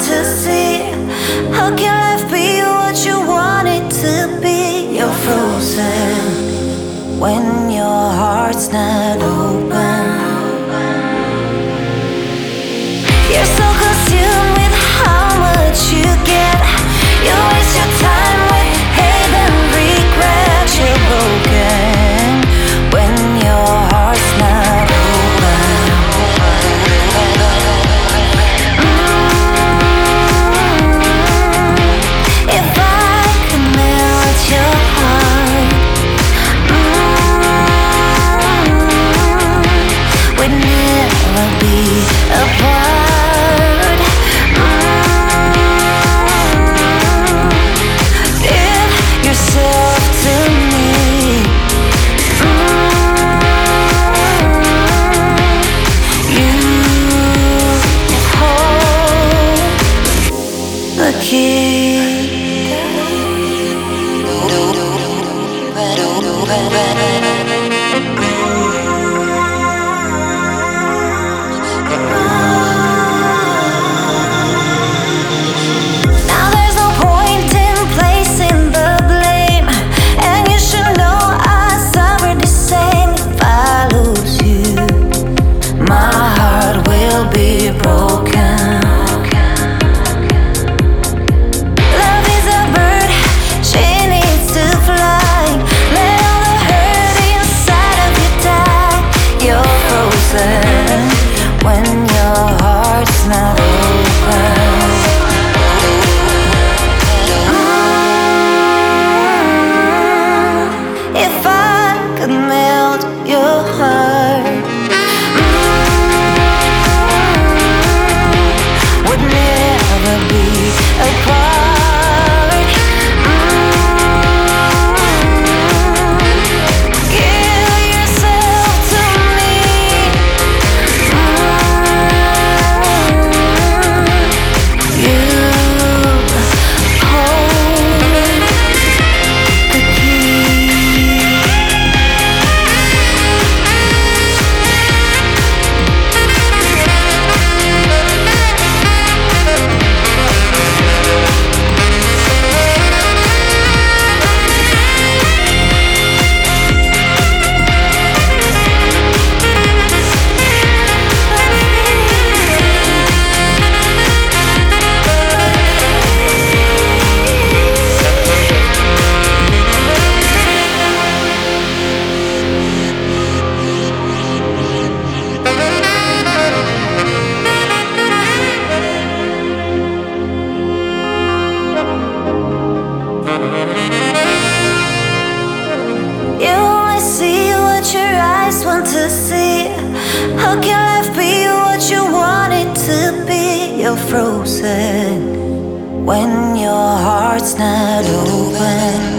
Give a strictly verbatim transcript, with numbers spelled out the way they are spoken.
to see. How can life be what you want it to be? You're frozen when your heart's not open. You're so consumed with how much you get. You waste your time with hate and regret. You're broken when your heart's not open. Mm, if I could melt your heart, mm, we'd never be apart. When your heart's not open. Mm, if I could melt your heart, mm, would never be apart. Mm, give yourself to me. You only see what your eyes want to see. How can life be what you want it to be? You're frozen when your heart's not open.